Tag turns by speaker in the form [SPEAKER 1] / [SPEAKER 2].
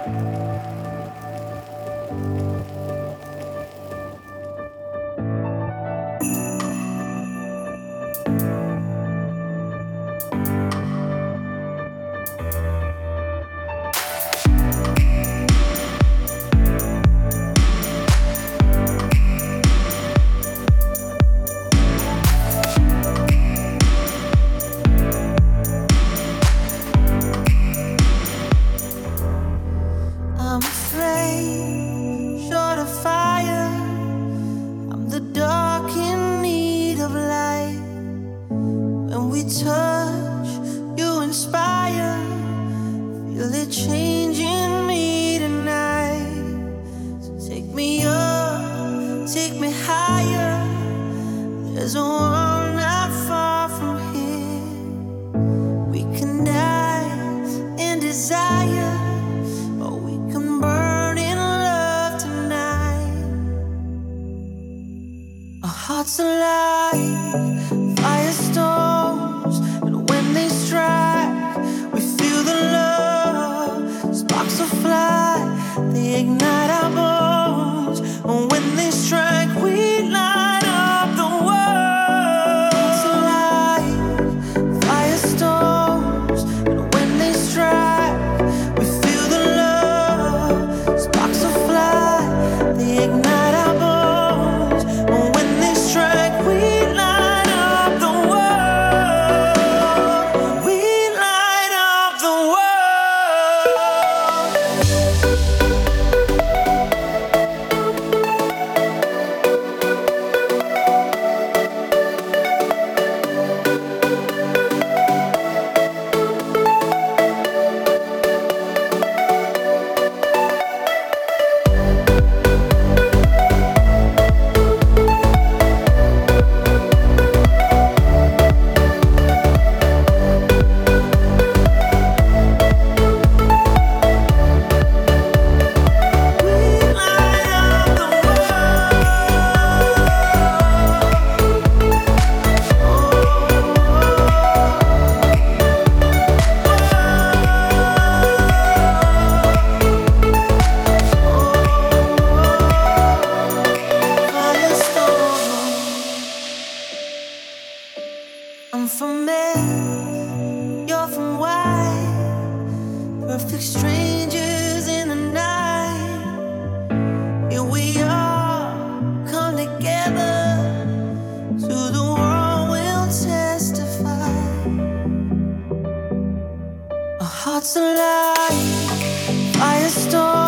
[SPEAKER 1] I'm afraid, short of fire. I'm the dark in need of light. When we touch, you inspire. Feel it changing me tonight. So take me up, take me higher. There's a world not far from here. We can die in desire, or we can burn in love tonight. Our hearts alive, firestorms, and when they strike, we feel the love. Sparks will fly, they ignite our bones, and when they strike, we light up the world. Hearts alive, firestorms, and when they strike, we feel the love. Sparks will fly, they ignite our bones, and when they strike, we light up the world. We light up the world. I'm from Earth, you're from Y. Perfect strangers in the night. Here we are, come together. To the world we'll testify. Our hearts alive, firestorm.